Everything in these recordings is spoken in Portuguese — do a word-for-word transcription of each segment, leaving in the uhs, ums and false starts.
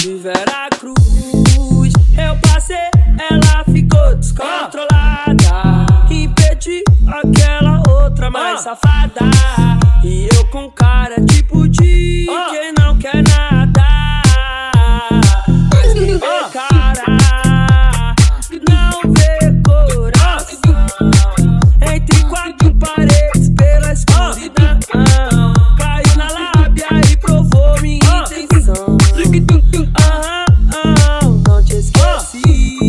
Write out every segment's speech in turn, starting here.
de Veracruz. Eu passei, ela ficou descontrolada. Impedi aquela outra mais safada. E eu com cara tipo de quem não quer nada. Mas quem vê cara não vê coração. Entre quatro paredes pela escuridão, caiu na lábia e provou minha intenção. Ah, ah, não te esqueci.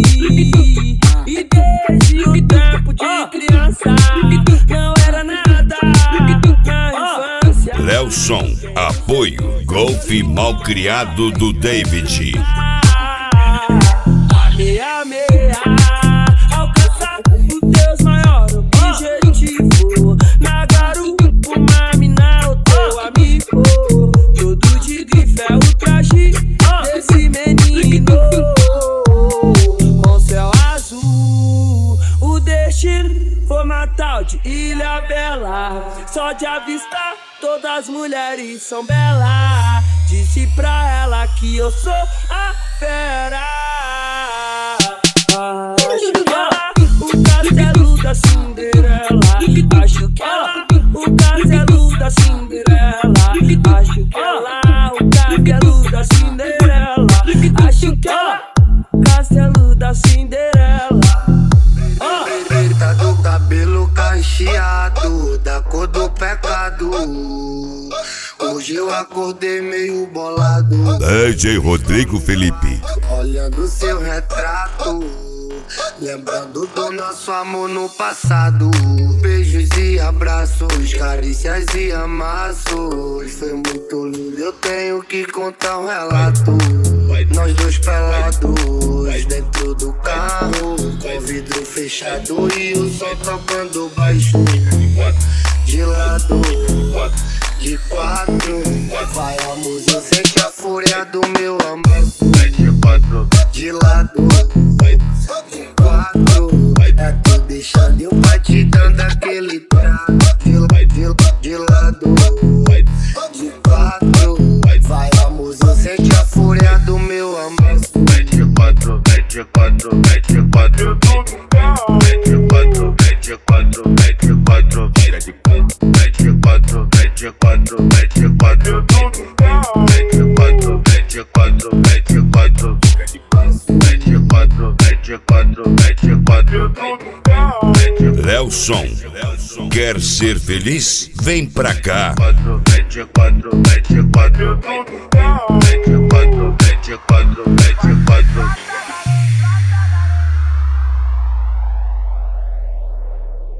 E desde o tempo de criança não era nada na infância. Lelson, apoio Golfe Malcriado do David. Meia, meia, alcançar o teu maior objetivo. Na garupa, uma mina, o teu amigo. Todo de grife é o traje desse menino. Com céu azul, o destino foi uma tal de Ilha Bela. Só de avistar, todas as mulheres são belas. Disse pra ela que eu sou a fera. Acho que ela, o castelo da Cinderela. Acho que ela, o castelo da Cinderela. Acho que ela, o castelo da Cinderela. Acho que ela, o castelo da Cinderela. Preta do cabelo cacheado, da cor do pecado. Hoje eu acordei meio bolado, D J Rodrigo Felipe. olhando seu retrato, lembrando do nosso amor no passado. Beijos e abraços, carícias e amassos. Foi muito lindo, eu tenho que contar um relato. Nós dois pelados dentro do carro, com vidro fechado e o som tocando baixo. De lado, de quatro, vai a música, sente a fúria do meu amor. De lado, de quatro, é tu deixando eu batidão daquele trato. De, de, de lado, de quatro, vai a música, sente a fúria do meu amor. Mete quatro, mete quatro, mete quatro, mete quatro, mete quatro, mete quatro, mete quatro, mete quatro, mete quatro, mete quatro, mete quatro, mete quatro, mete quatro, mete quatro, mete quatro. Lelson, quer ser feliz? Vem pra cá. Mete quatro, mete quatro, mete quatro, mete quatro.